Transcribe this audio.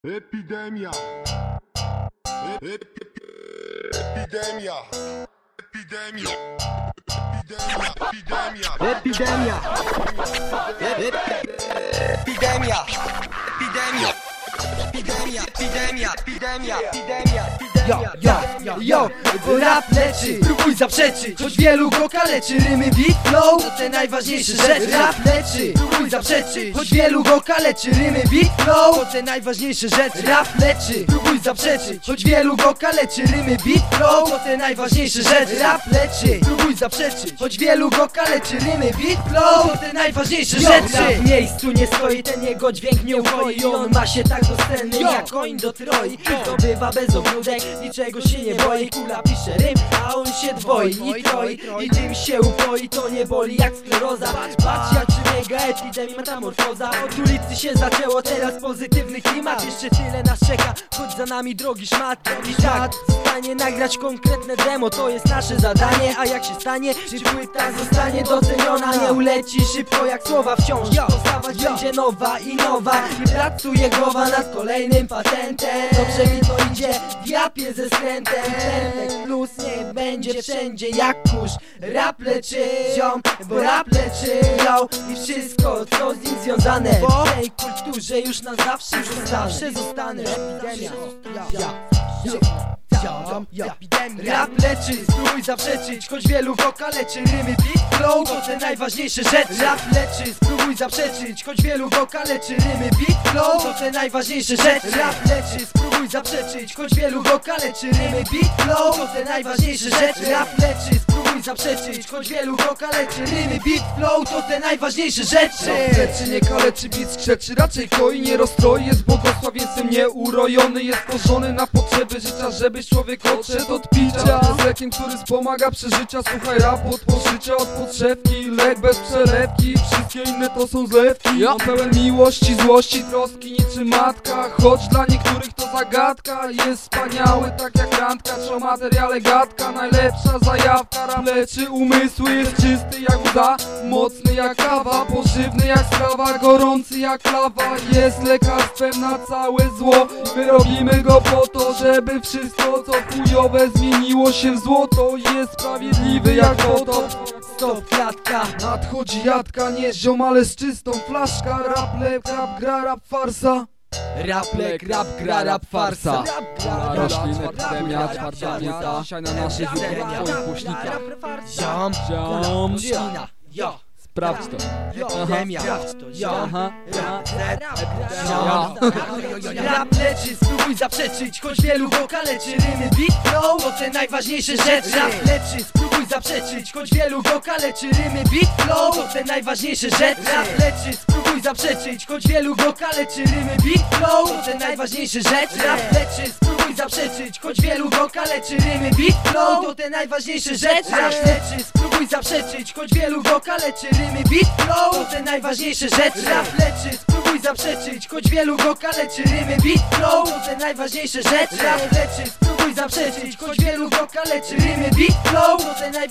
Epidemia. Epidemia. Epidemia. Epidemia. Epidemia. Epidemia. Epidemia. Epidemia. Epidemia. Epidemia. Yo, rap leczy, próbuj zaprzeczyć, choć wielu go kaleczy. Rymy, beat, flow, to te najważniejsze rzeczy. Rap leczy, próbuj zaprzeczyć, choć wielu go kaleczy. Rymy, beat, flow, to te najważniejsze rzeczy. Rap leczy, próbuj zaprzeczyć, choć wielu go kaleczy. Rymy, beat, flow, to te najważniejsze rzeczy. Rap leczy, próbuj zaprzeczyć, choć wielu go kaleczy. Rymy, beat, flow, to te najważniejsze rzeczy. Rap w miejscu nie stoi, ten jego dźwięk nie ukoi. On ma się tak docenny jak koń do troi. Zdobywa bez ogródek, niczego się nie boi. Kula pisze rym, a on się dwoi i troi. I tym się upoi, to nie boli jak skleroza. Patrz jak przebiega epidemia, metamorfoza. Od ulicy się zaczęło, teraz pozytywny klimat. Jeszcze tyle nas czeka, chodź za nami drogi szmat. I tak, zostanie nagrać konkretne demo, to jest nasze zadanie. A jak się stanie, czy płyta zostanie doceniona? Nie uleci szybko jak słowa wciąż. Powstawać będzie nowa i nowa. I pracuje głowa nad kolejnym patentem. Dobrze mi to idzie, w japie ze skrętem. Plus nie będzie wszędzie jak kurz. Rap leczy, ziom, bo rap leczy, yo. I wszystko co z nim związane. W tej kulturze już na zawsze zostanę. Epidemia. Rap leczy, spróbuj zaprzeczyć, choć wielu go kaleczy. Rymy, beat, flow, to te najważniejsze rzeczy. Rap leczy, spróbuj zaprzeczyć, choć wielu go kaleczy. Rymy, beat, flow, to te najważniejsze rzeczy. Rap leczy, spróbuj zaprzeczyć, choć wielu go kaleczy. Rymy, beat, flow, to te najważniejsze rzeczy. Rap leczy, spróbuj zaprzeczyć, choć wielu go kaleczy. Rymy, beat, flow, to te najważniejsze rzeczy. Leczy, nie kaleczy, beat skrzeczy, raczej koi, nie rozstroi. Jest błogosławieństwem nieurojony, jest tworzony na potrzeby życia, żebyś człowiek odszedł od picia. Z lekiem, który wspomaga przeżycia. Słuchaj rap od poszycia, od podszewki. Lek bez przelewki, wszystkie inne to są zlewki. On pełen miłości, złości, troski niczym matka. Choć dla niektórych to zagadka. Jest wspaniały tak jak randka, czy o materiale gadka. Najlepsza zajawka, rap leczy umysły. Jest czysty jak łza, mocny jak kawa, pożywny jak sprawa, gorący jak lawa. Jest lekarstwem na całe zło. My robimy go po to, żeby wszystko co chujowe zmieniło się w złoto. Jest sprawiedliwy jak potop. Stop, klatka. Nadchodzi jadka, nie ziom, ale z czystą flaszka. Rap lek, rap gra, rap farsa. Rap lek, rap gra, rap farsa. Rośliny, epidemia, twarda mięta. Dzisiaj na naszych twoich głośnikach. Ziom, Ziom, yo. sprawdź to. Epidemia. Aha. Rap leczy, spróbuj zaprzeczyć, choć wielu go kaleczy. Rymy, beat, flow, to te najważniejsze rzeczy. Rap leczy, spróbuj zaprzeczyć, choć wielu go kaleczy. Rymy, beat, flow, to te najważniejsze rzeczy. Rap leczy, spróbuj zaprzeczyć, choć wielu go kaleczy. Rymy, beat, flow, to te najważniejsze rzeczy. Rap leczy, spróbuj zaprzeczyć, choć wielu go kaleczy. Rymy, beat, flow, to te najważniejsze rzeczy. Rap leczy, spróbuj zaprzeczyć, choć wielu go kaleczy. Rymy, beat, flow, to te najważniejsze rzeczy. Rap leczy, spróbuj zaprzeczyć, choć wielu go kaleczy. Rymy, beat, flow, to te najważniejsze rzeczy. Rap leczy, spróbuj zaprzeczyć, choć wielu go kaleczy. Rymy, beat, flow, to te najważniejsze